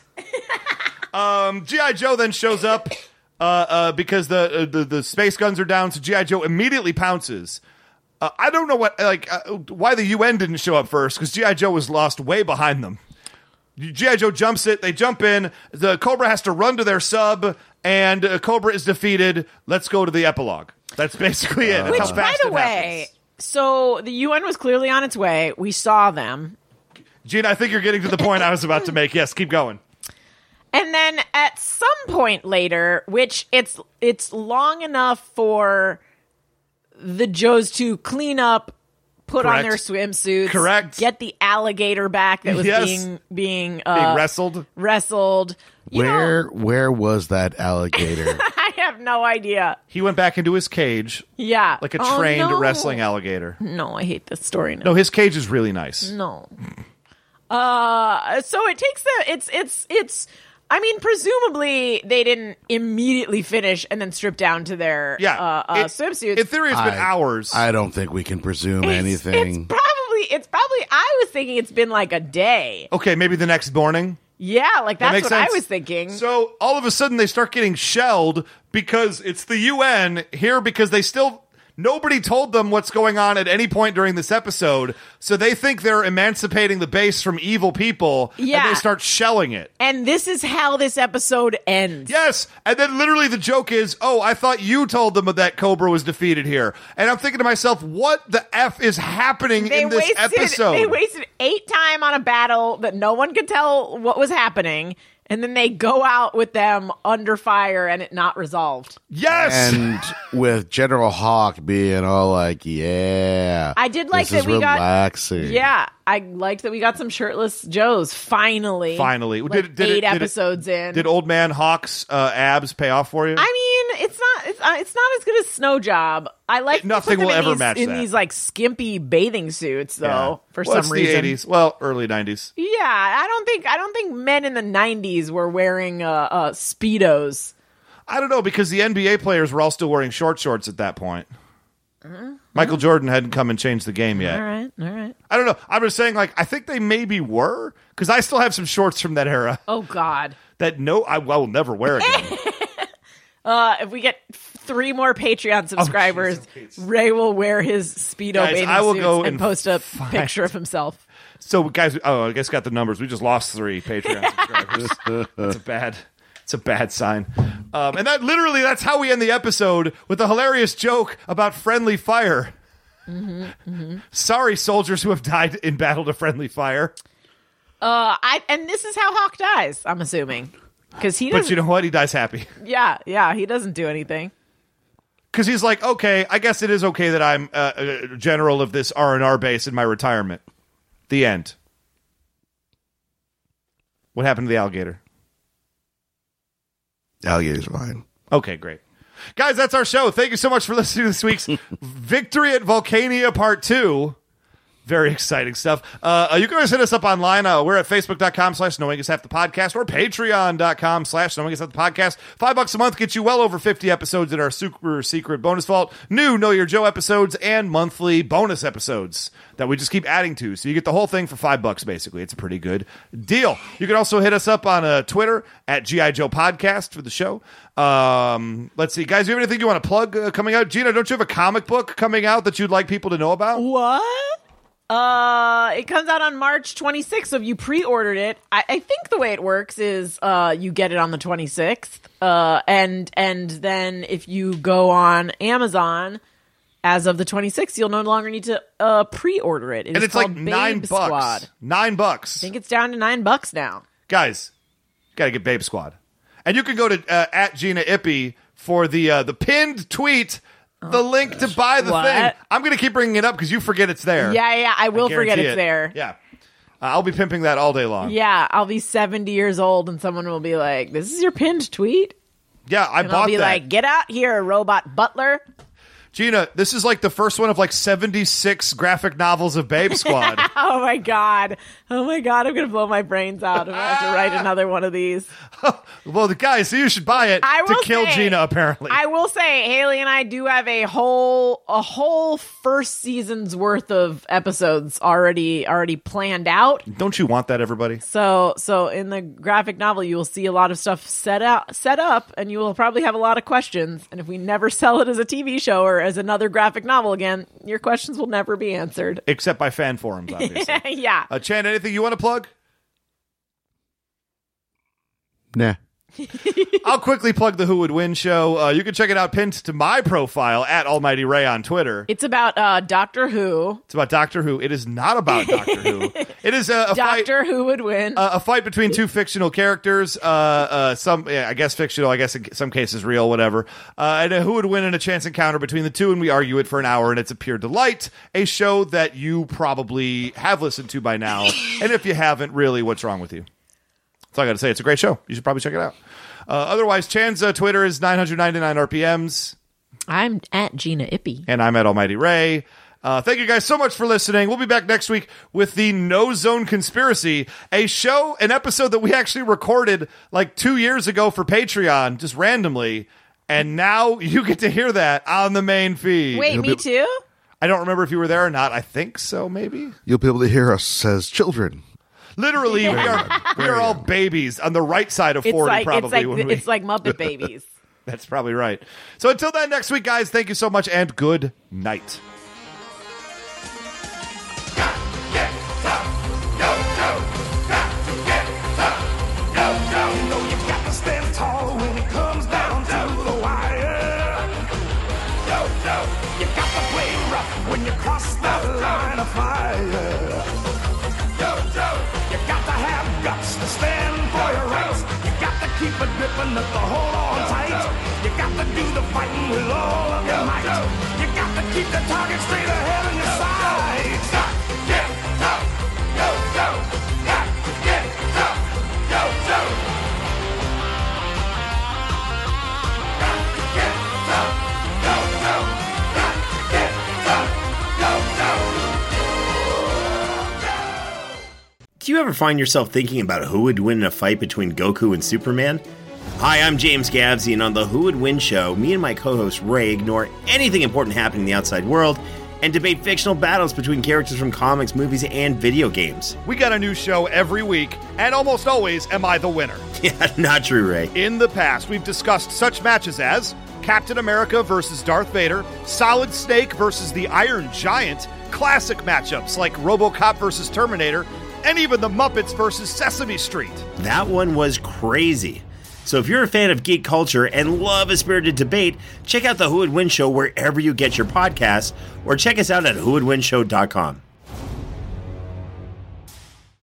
G.I. Joe then shows up because the space guns are down, so G.I. Joe immediately pounces. I don't know why the UN didn't show up first, because G.I. Joe was lost way behind them. G.I. Joe jumps it, they jump in, the Cobra has to run to their sub, and Cobra is defeated. Let's go to the epilogue. That's basically it. That's Which, by the way, so the UN was clearly on its way. We saw them. Gina, I think you're getting to the point I was about to make. Yes, keep going. And then at some point later, which it's long enough for the Joes to clean up, put on their swimsuits, get the alligator back that was being wrestled. Where was that alligator? I have no idea. He went back into his cage. Yeah. Like a trained wrestling alligator. No, I hate this story now. No, his cage is really nice. No. So it takes it's I mean, presumably they didn't immediately finish and then strip down to their swimsuits. In theory, it's been hours. I don't think we can presume anything. It's probably. I was thinking it's been like a day. Okay, maybe the next morning. Yeah, like that's what sense. I was thinking. So all of a sudden they start getting shelled because it's the UN here because nobody told them what's going on at any point during this episode, so they think they're emancipating the base from evil people, and they start shelling it. And this is how this episode ends. Yes, and then literally the joke is, oh, I thought you told them that Cobra was defeated here. And I'm thinking to myself, what the F is happening in this episode? They wasted 8 time on a battle that no one could tell what was happening. And then they go out with them under fire and it not resolved. Yes! And with General Hawk being all like, yeah. I did like that we relaxing. got... Yeah, I liked that we got some shirtless Joes, finally. Finally. Like 8 episodes in. Did Old Man Hawk's abs pay off for you? I mean, it's not as good as Snow Job. I like nothing will ever match in that. these like skimpy bathing suits though, for some it's reason. The 80s. Well, early 90s. Yeah, I don't think men in the 90s were wearing Speedos. I don't know, because the NBA players were all still wearing shorts at that point. Michael Jordan hadn't come and changed the game yet. All right. I don't know. I'm just saying, like, I think they maybe were, because I still have some shorts from that era. Oh, God. That I will never wear again. If we get 3 more Patreon subscribers, Ray will wear his Speedo bathing suits and post a picture of himself. So, guys, I guess got the numbers. We just lost 3 Patreon subscribers. It's a bad sign. And that's how we end the episode, with a hilarious joke about friendly fire. Sorry, soldiers who have died in battle to friendly fire. And this is how Hawk dies, I'm assuming. But you know what? He dies happy. Yeah, he doesn't do anything. Because he's like, okay, I guess it is okay that I'm a general of this R&R base in my retirement. The end. What happened to the alligator? Alligator's fine. Okay, great. Guys, that's our show. Thank you so much for listening to this week's Victory at Volcania Part 2. Very exciting stuff. You can always hit us up online. We're at facebook.com/knowingishalfthepodcast or patreon.com/knowingishalfthepodcast. $5 a month gets you well over 50 episodes in our super secret bonus vault, new Know Your Joe episodes, and monthly bonus episodes that we just keep adding to. So you get the whole thing for $5, basically. It's a pretty good deal. You can also hit us up on Twitter at G.I. Joe Podcast for the show. Let's see. Guys, do you have anything you want to plug coming out? Gina, don't you have a comic book coming out that you'd like people to know about? What? It comes out on March 26th, so if you pre-ordered it, I think the way it works is you get it on the 26th, and then if you go on Amazon as of the 26th, you'll no longer need to pre-order it. And it's like $9. Squad. $9. I think it's down to $9 now. Guys, got to get Babe Squad. And you can go to at Gina Ippy for the pinned tweet. The link to buy the thing. I'm going to keep bringing it up because you forget it's there. Yeah, I will forget it's there. Yeah. I'll be pimping that all day long. Yeah, I'll be 70 years old and someone will be like, this is your pinned tweet? Yeah, I bought that. I'll be like, get out here, robot butler. Gina, this is like the first one of like 76 graphic novels of Babe Squad. Oh my god, I'm going to blow my brains out if I have to write another one of these. Well, the guys, so you should buy it to kill Gina, apparently. I will say, Haley and I do have a whole first season's worth of episodes already planned out. Don't you want that, everybody? So in the graphic novel, you will see a lot of stuff set up, and you will probably have a lot of questions. And if we never sell it as a TV show or as another graphic novel again, your questions will never be answered. Except by fan forums, obviously. Yeah. Chan, anything you want to plug? Nah. I'll quickly plug the Who Would Win show. You can check it out pinned to my profile at Almighty Ray on Twitter. It's about Doctor Who. It's about Doctor Who. It is not about Doctor Who. It is a Doctor Who would win. A fight between two fictional characters. I guess fictional. I guess in some cases real. Whatever. And who would win in a chance encounter between the two? And we argue it for an hour, and it's a pure delight. A show that you probably have listened to by now, and if you haven't, really, what's wrong with you? That's all I got to say. It's a great show. You should probably check it out. Otherwise, Chan's Twitter is 999 RPMs. I'm at Gina Ippy. And I'm at Almighty Ray. Thank you guys so much for listening. We'll be back next week with the No Zone Conspiracy, an episode that we actually recorded like 2 years ago for Patreon, just randomly. And now you get to hear that on the main feed. Wait, me too? I don't remember if you were there or not. I think so, maybe. You'll be able to hear us as children. Literally, we are all babies on the right side of 40, probably. It's like Muppet Babies. That's probably right. So until then, next week, guys, thank you so much, and good night. When you cross that line of fire, you got to have guts to stand for your rights. You got to keep it gripping up the hold on tight. You got to do the fighting with all of your might. You got to keep the target straight ahead in your sights. Got to get tough, go, go. Got to get tough, go, go. Got to get tough, go, go. Got to get tough, go, go. Do you ever find yourself thinking about who would win in a fight between Goku and Superman? Hi, I'm James Gavsey, and on the Who Would Win show, me and my co-host Ray ignore anything important happening in the outside world and debate fictional battles between characters from comics, movies, and video games. We got a new show every week, and almost always am I the winner. Yeah, not true, Ray. In the past, we've discussed such matches as Captain America versus Darth Vader, Solid Snake versus the Iron Giant, classic matchups like RoboCop versus Terminator, and even the Muppets versus Sesame Street. That one was crazy. So if you're a fan of geek culture and love a spirited debate, check out the Who Would Win show wherever you get your podcasts, or check us out at whowouldwinshow.com.